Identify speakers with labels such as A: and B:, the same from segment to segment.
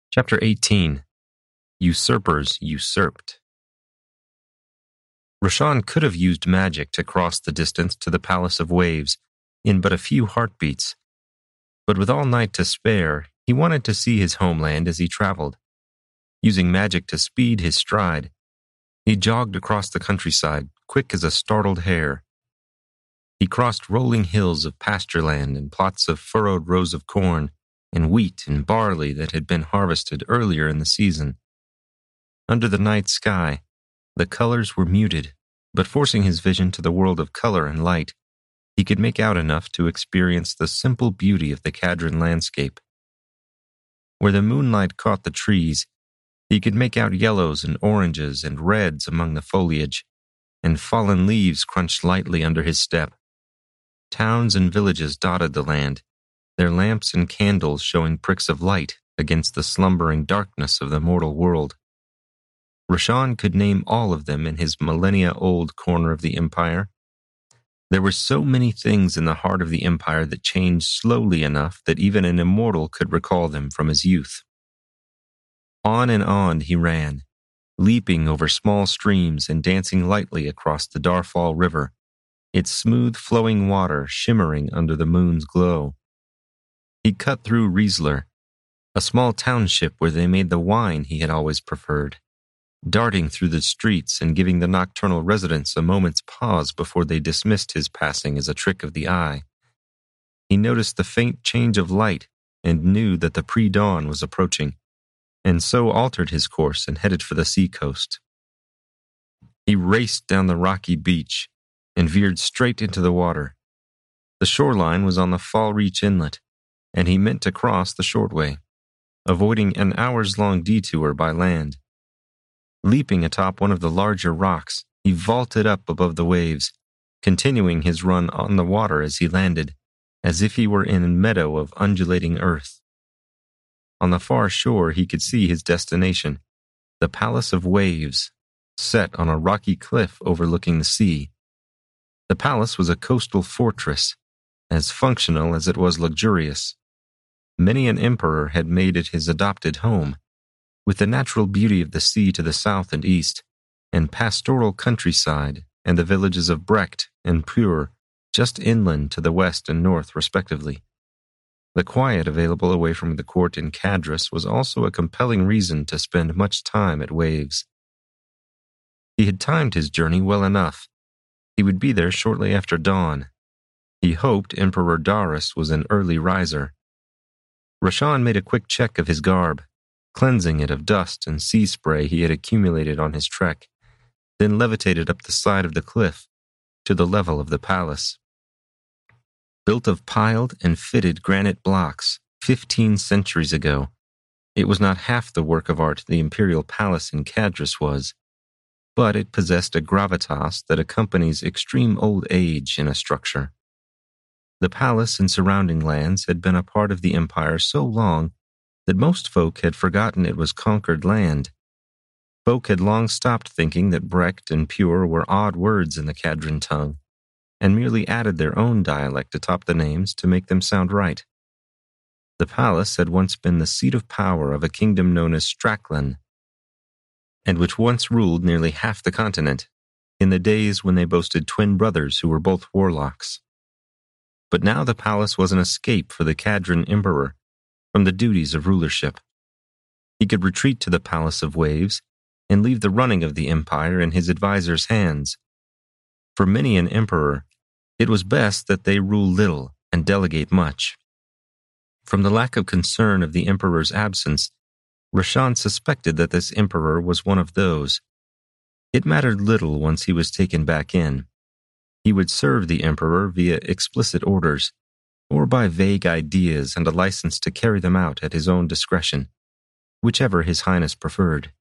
A: Chapter 18. Usurpers Usurped. Rashan could have used magic to cross the distance to the Palace of Waves in but a few heartbeats, but with all night to spare, he wanted to see his homeland as he traveled. Using magic to speed his stride, he jogged across the countryside, quick as a startled hare. He crossed rolling hills of pasture land and plots of furrowed rows of corn, and wheat and barley that had been harvested earlier in the season. Under the night sky, the colors were muted, but forcing his vision to the world of color and light, he could make out enough to experience the simple beauty of the Kadran landscape. Where the moonlight caught the trees, he could make out yellows and oranges and reds among the foliage, and fallen leaves crunched lightly under his step. Towns and villages dotted the land, their lamps and candles showing pricks of light against the slumbering darkness of the mortal world. Rashan could name all of them in his millennia-old corner of the Empire. There were so many things in the heart of the Empire that changed slowly enough that even an immortal could recall them from his youth. On and on he ran, leaping over small streams and dancing lightly across the Darfall River, its smooth flowing water shimmering under the moon's glow. He cut through Riesler, a small township where they made the wine he had always preferred, darting through the streets and giving the nocturnal residents a moment's pause before they dismissed his passing as a trick of the eye. He noticed the faint change of light and knew that the pre-dawn was approaching, and so altered his course and headed for the seacoast. He raced down the rocky beach and veered straight into the water. The shoreline was on the Fall Reach Inlet, and he meant to cross the short way, avoiding an hours-long detour by land. Leaping atop one of the larger rocks, he vaulted up above the waves, continuing his run on the water as he landed, as if he were in a meadow of undulating earth. On the far shore he could see his destination, the Palace of Waves, set on a rocky cliff overlooking the sea. The palace was a coastal fortress, as functional as it was luxurious. Many an emperor had made it his adopted home, with the natural beauty of the sea to the south and east, and pastoral countryside and the villages of Brecht and Pur just inland to the west and north respectively. The quiet available away from the court in Cadras was also a compelling reason to spend much time at Waves. He had timed his journey well enough. He would be there shortly after dawn. He hoped Emperor Darius was an early riser. Rashan made a quick check of his garb, cleansing it of dust and sea spray he had accumulated on his trek, then levitated up the side of the cliff to the level of the palace. Built of piled and fitted granite blocks 15 centuries ago, it was not half the work of art the imperial palace in Cadras was, but it possessed a gravitas that accompanies extreme old age in a structure. The palace and surrounding lands had been a part of the empire so long that most folk had forgotten it was conquered land. Folk had long stopped thinking that Brecht and Pur were odd words in the Kadran tongue, and merely added their own dialect atop the names to make them sound right. The palace had once been the seat of power of a kingdom known as Straklan, and which once ruled nearly half the continent, in the days when they boasted twin brothers who were both warlocks. But now the palace was an escape for the Kadran emperor from the duties of rulership. He could retreat to the Palace of Waves and leave the running of the empire in his advisors' hands. For many an emperor, it was best that they rule little and delegate much. From the lack of concern of the emperor's absence, Rashan suspected that this emperor was one of those. It mattered little once he was taken back in. He would serve the emperor via explicit orders, or by vague ideas and a license to carry them out at his own discretion, whichever His Highness preferred.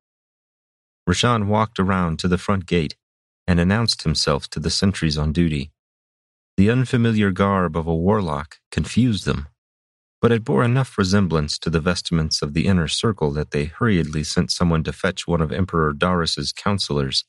A: Rashan walked around to the front gate and announced himself to the sentries on duty. The unfamiliar garb of a warlock confused them, but it bore enough resemblance to the vestments of the inner circle that they hurriedly sent someone to fetch one of Emperor Darius's counselors.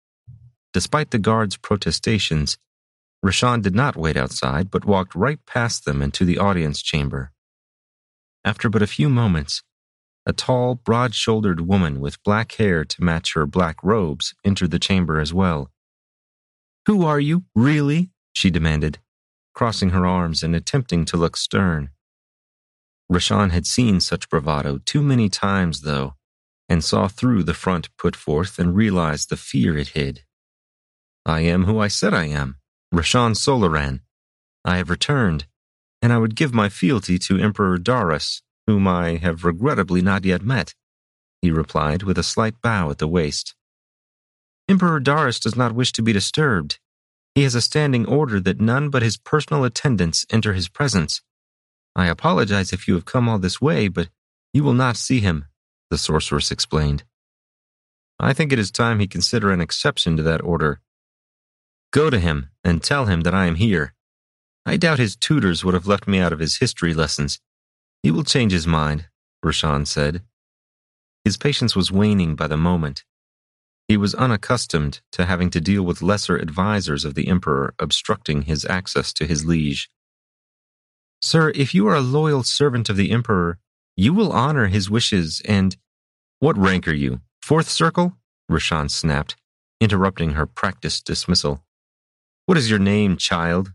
A: Despite the guards' protestations, Rashan did not wait outside, but walked right past them into the audience chamber. After but a few moments, A tall, broad-shouldered woman with black hair to match her black robes entered the chamber as well. "Who are you, really?" she demanded, crossing her arms and attempting to look stern. Rashan had seen such bravado too many times, though, and saw through the front put forth and realized the fear it hid. "I am who I said I am, Rashan Solaran. I have returned, and I would give my fealty to Emperor Darius, whom I have regrettably not yet met," he replied with a slight bow at the waist. "Emperor Darius does not wish to be disturbed. He has a standing order that none but his personal attendants enter his presence. I apologize if you have come all this way, but you will not see him," the sorceress explained. "I think it is time he consider an exception to that order. Go to him and tell him that I am here. I doubt his tutors would have left me out of his history lessons. He will change his mind," Rashan said. His patience was waning by the moment. He was unaccustomed to having to deal with lesser advisors of the emperor obstructing his access to his liege. "Sir, if you are a loyal servant of the emperor, you will honor his wishes and—" "What rank are you? Fourth circle?" Rashan snapped, interrupting her practiced dismissal. "What is your name, child?"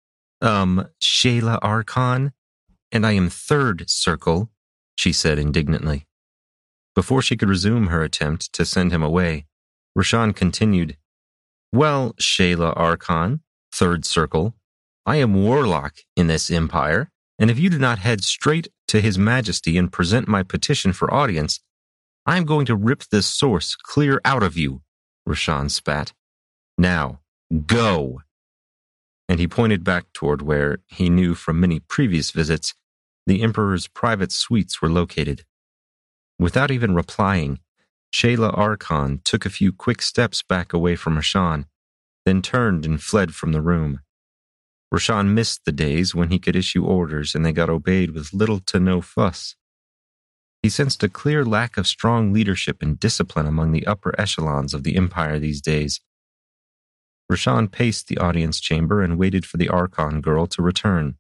A: Shayla Archon, and I am third circle," she said indignantly. Before she could resume her attempt to send him away, Rashan continued, "Well, Shayla Archon, third circle, I am warlock in this empire, and if you do not head straight to His Majesty and present my petition for audience, I am going to rip this source clear out of you," Rashan spat. "Now, go!" And he pointed back toward where, he knew from many previous visits, the Emperor's private suites were located. Without even replying, Shayla Archon took a few quick steps back away from Rashan, then turned and fled from the room. Rashan missed the days when he could issue orders and they got obeyed with little to no fuss. He sensed a clear lack of strong leadership and discipline among the upper echelons of the Empire these days. Rashan paced the audience chamber and waited for the Archon girl to return.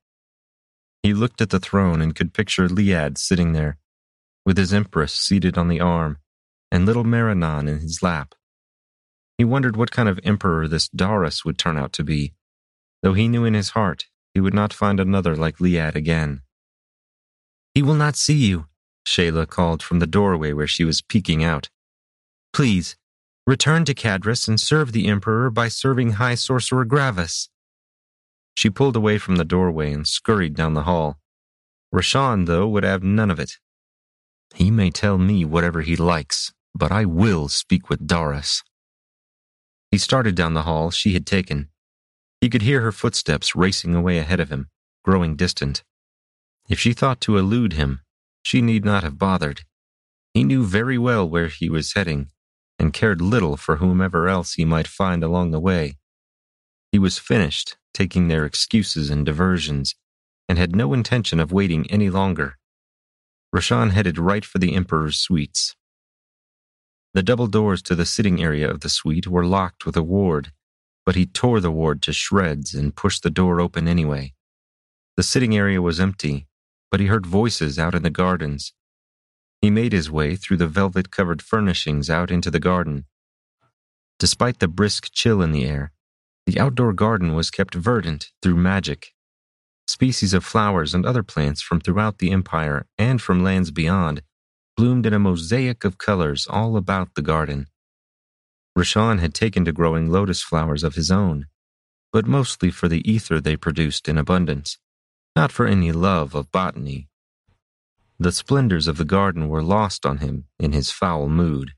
A: He looked at the throne and could picture Liad sitting there, with his empress seated on the arm, and little Marinan in his lap. He wondered what kind of emperor this Darius would turn out to be, though he knew in his heart he would not find another like Liad again. "He will not see you," Shayla called from the doorway where she was peeking out. "Please, return to Cadrus and serve the Emperor by serving High Sorcerer Gravis." She pulled away from the doorway and scurried down the hall. Rashan, though, would have none of it. "He may tell me whatever he likes, but I will speak with Darius." He started down the hall she had taken. He could hear her footsteps racing away ahead of him, growing distant. If she thought to elude him, she need not have bothered. He knew very well where he was heading, and cared little for whomever else he might find along the way. He was finished taking their excuses and diversions, and had no intention of waiting any longer. Rashan headed right for the Emperor's suites. The double doors to the sitting area of the suite were locked with a ward, but he tore the ward to shreds and pushed the door open anyway. The sitting area was empty, but he heard voices out in the gardens. He made his way through the velvet-covered furnishings out into the garden. Despite the brisk chill in the air, the outdoor garden was kept verdant through magic. Species of flowers and other plants from throughout the empire and from lands beyond bloomed in a mosaic of colors all about the garden. Rashan had taken to growing lotus flowers of his own, but mostly for the ether they produced in abundance, not for any love of botany. The splendors of the garden were lost on him in his foul mood.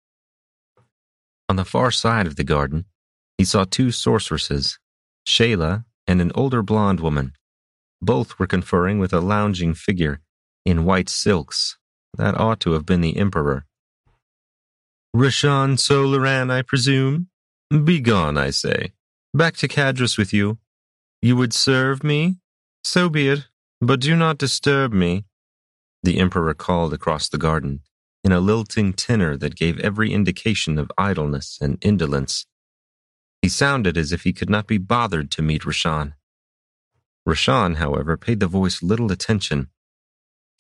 A: On the far side of the garden, he saw two sorceresses, Shayla and an older blonde woman. Both were conferring with a lounging figure in white silks. That ought to have been the Emperor. "Rashan Solaran, I presume? Begone, I say. Back to Cadrus with you. You would serve me? So be it, but do not disturb me," the Emperor called across the garden, in a lilting tenor that gave every indication of idleness and indolence. He sounded as if he could not be bothered to meet Rashan. Rashan, however, paid the voice little attention.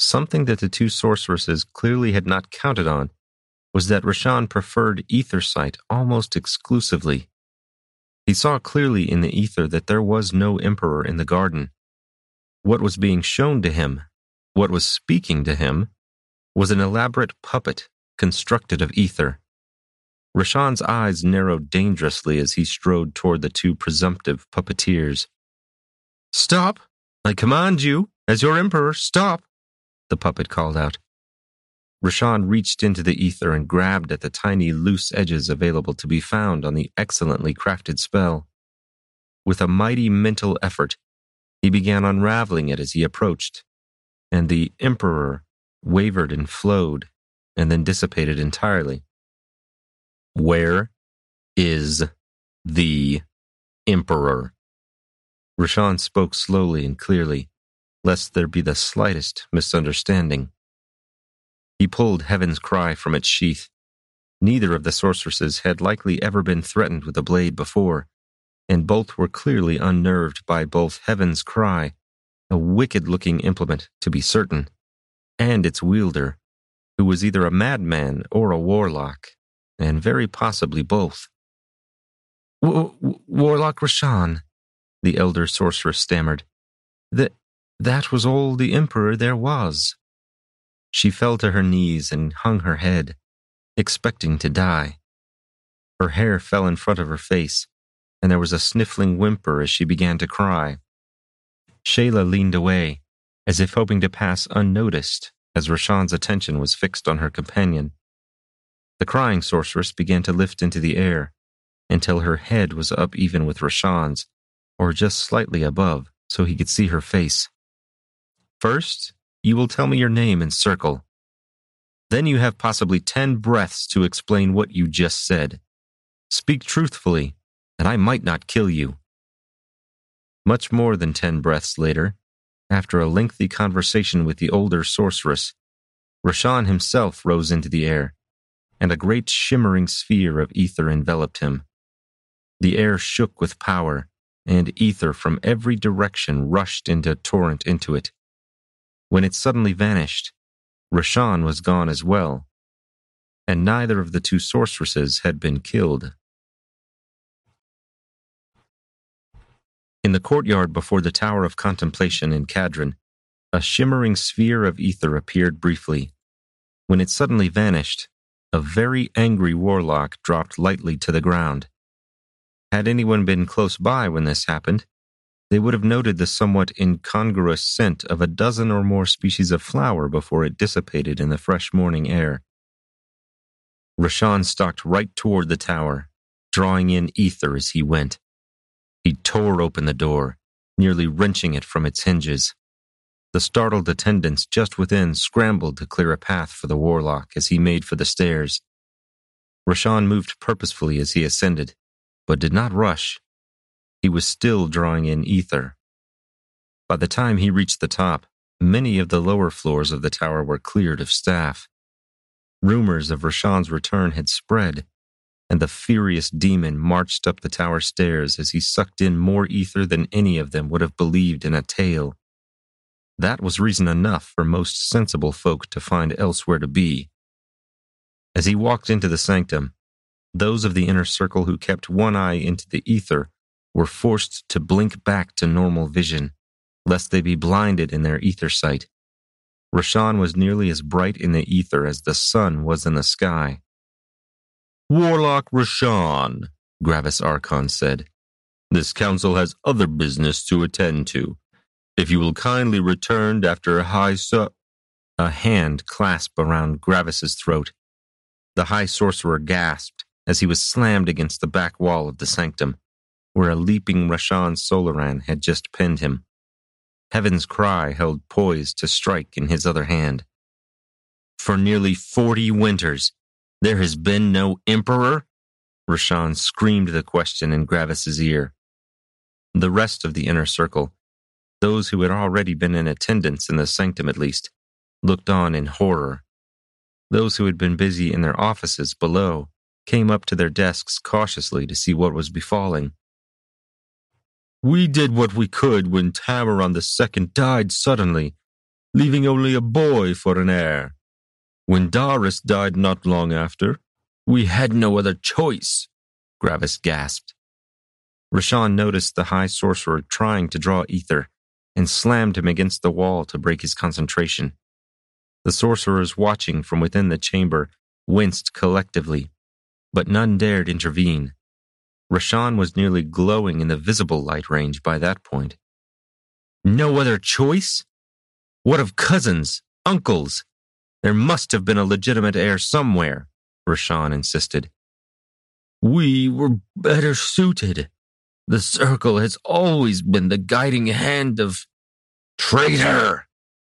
A: Something that the two sorceresses clearly had not counted on was that Rashan preferred ether sight almost exclusively. He saw clearly in the ether that there was no emperor in the garden. What was being shown to him, what was speaking to him, was an elaborate puppet constructed of ether. Rashan's eyes narrowed dangerously as he strode toward the two presumptive puppeteers. "Stop! I command you, as your emperor, stop!" the puppet called out. Rashan reached into the ether and grabbed at the tiny loose edges available to be found on the excellently crafted spell. With a mighty mental effort, he began unraveling it as he approached, and the emperor wavered and flowed, and then dissipated entirely. "Where is the emperor?" Rashan spoke slowly and clearly, lest there be the slightest misunderstanding. He pulled Heaven's Cry from its sheath. Neither of the sorceresses had likely ever been threatened with a blade before, and both were clearly unnerved by both Heaven's Cry, a wicked-looking implement, to be certain, and its wielder, who was either a madman or a warlock, and very possibly both. Warlock Rashan," the elder sorceress stammered. That was all the emperor there was." She fell to her knees and hung her head, expecting to die. Her hair fell in front of her face, and there was a sniffling whimper as she began to cry. Shayla leaned away, as if hoping to pass unnoticed, as Rashan's attention was fixed on her companion. The crying sorceress began to lift into the air, until her head was up even with Rashan's, or just slightly above, so he could see her face. "First, you will tell me your name in circle. Then you have possibly 10 breaths to explain what you just said. Speak truthfully, and I might not kill you." Much more than 10 breaths later, after a lengthy conversation with the older sorceress, Rashan himself rose into the air, and a great shimmering sphere of ether enveloped him. The air shook with power, and ether from every direction rushed into a torrent into it. When it suddenly vanished, Rashan was gone as well, and neither of the two sorceresses had been killed. In the courtyard before the Tower of Contemplation in Kadron, a shimmering sphere of ether appeared briefly. When it suddenly vanished, a very angry warlock dropped lightly to the ground. Had anyone been close by when this happened, they would have noted the somewhat incongruous scent of a dozen or more species of flower before it dissipated in the fresh morning air. Rashan stalked right toward the tower, drawing in ether as he went. He tore open the door, nearly wrenching it from its hinges. The startled attendants just within scrambled to clear a path for the warlock as he made for the stairs. Rashan moved purposefully as he ascended, but did not rush. He was still drawing in ether. By the time he reached the top, many of the lower floors of the tower were cleared of staff. Rumors of Rashan's return had spread, and the furious demon marched up the tower stairs as he sucked in more ether than any of them would have believed in a tale. That was reason enough for most sensible folk to find elsewhere to be. As he walked into the sanctum, those of the inner circle who kept one eye into the ether were forced to blink back to normal vision, lest they be blinded in their ether sight. Rashan was nearly as bright in the ether as the sun was in the sky. "Warlock Rashan," Gravis Archon said, "this council has other business to attend to. If you will kindly return after a A hand clasped around Gravis's throat. The high sorcerer gasped as he was slammed against the back wall of the sanctum, where a leaping Rashan Solaran had just pinned him. Heaven's Cry held poised to strike in his other hand. "For nearly 40 winters, there has been no emperor?" Rashan screamed the question in Gravis's ear. The rest of the inner circle, those who had already been in attendance in the sanctum at least, looked on in horror. Those who had been busy in their offices below came up to their desks cautiously to see what was befalling. "We did what we could when Tamaron II died suddenly. leaving only a boy for an heir. When Darius died not long after, we had no other choice, Gravis gasped. Rashawn noticed the High Sorcerer trying to draw ether and slammed him against the wall to break his concentration. The sorcerers watching from within the chamber winced collectively, but none dared intervene. Rashawn was nearly glowing in the visible light range by that point. No other choice? What of cousins, uncles? There must have been a legitimate heir somewhere, Rashawn insisted. We were better suited. The circle has always been the guiding hand of... Traitor!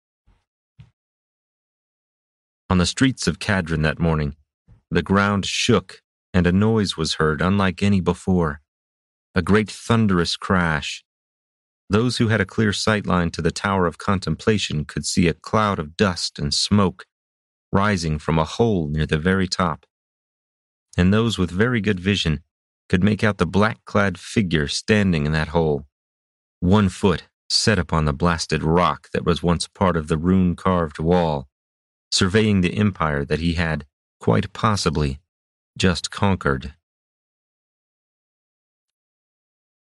A: On the streets of Cadron that morning, the ground shook and a noise was heard unlike any before. A great thunderous crash. Those who had a clear sightline to the Tower of Contemplation could see a cloud of dust and smoke rising from a hole near the very top. And those with very good vision could make out the black-clad figure standing in that hole, 1 foot set upon the blasted rock that was once part of the rune-carved wall, surveying the empire that he had, quite possibly, just conquered.